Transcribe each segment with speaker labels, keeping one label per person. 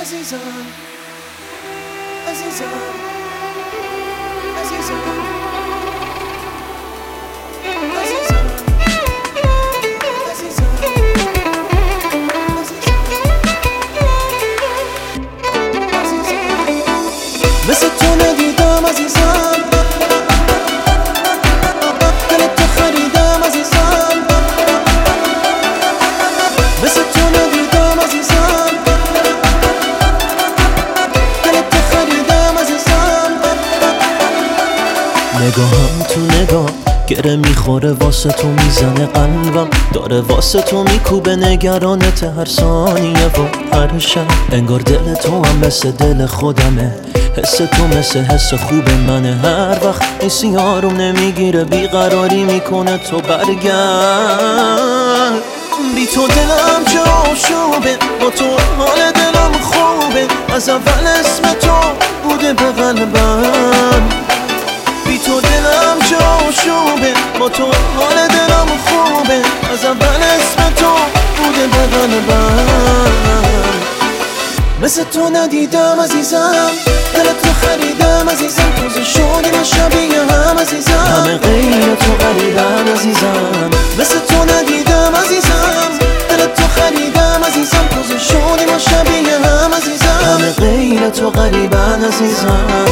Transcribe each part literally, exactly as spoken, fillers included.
Speaker 1: عزیزم عزیزم عزیزم مثل تو ندیدم عزیزم، دلت تو خریدم عزیزم، مثل تو ندیدم عزیزم، دلت تو خریدم عزیزم. نگاهم تو نگاه گره میخوره، واسه تو میزنه قلبم، داره واسه تو میکوبه نگرانت هر ثانیه و هر شب. انگار دل تو هم مثل دل خودمه، حس تو مثل حس خوب منه. هر وقت این سیاروم نمیگیره بیقراری میکنه تو برگرد. بی تو دلم چه آشوبه، با تو حال دلم خوبه، از اول اسم تو بوده به قلبم. بی تو دلم چه آشوبه، با تو حال دلم خوبه، از اول اسم تو بوده به قلبم. مثل تو ندیدم عزیزم، دلت تو خریدم عزیزم، توزه شدیم شبیه هم عزیزم، همه غیر تو غریبم عزیزم. مثل تو ندیدم عزیزم، دلت تو خریدم عزیزم، توزه شدیم شبیه هم عزیزم، همه غیر تو غریبم عزیزم.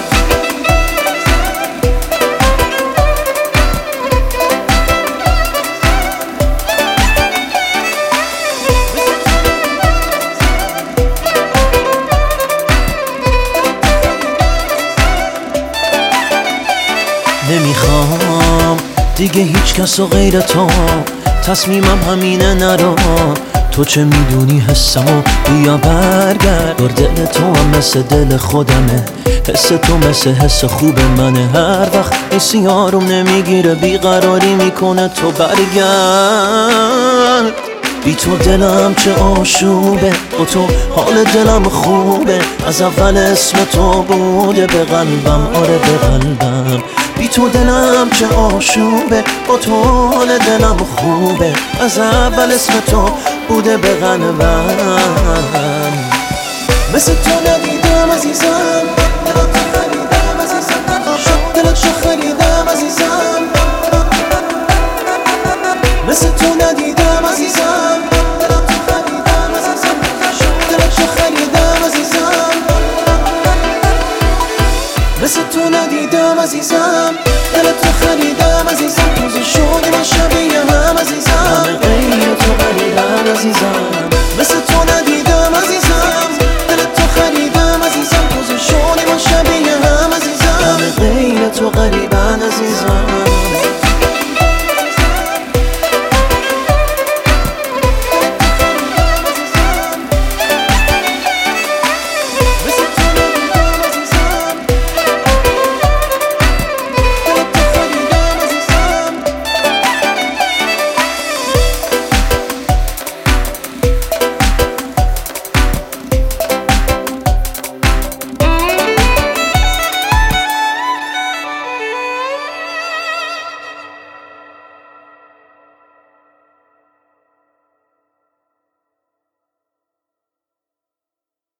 Speaker 1: نمیخوام دیگه هیچ کس و غیر تو، تصمیمم همینه نرو. تو چه میدونی حسمو، بیا برگرد. دور دل تو هم مثل دل خودمه، حس تو مثل حس خوب منه. هر وقت این سیاروم نمیگیره بیقراری میکنه تو برگرد. بی تو دلم چه آشوبه، با تو حال دلم خوبه، از اول اسم تو بوده به قلبم، آره به قلبم. بی تو دلم چه آشوبه، با تو حال دلم خوبه، از اول اسم تو بوده به قلبم. مثل تو ندیدم عزیزم، دلت تو خریدم عزیزم، دلت تو خریدم عزیزم. مثل تو ندیدم عزیزم، دلت تو خریدم عزیزم، دلت تو خریدم عزیزم. مثل تو ندیدم عزیزم، دلت تو خریدم.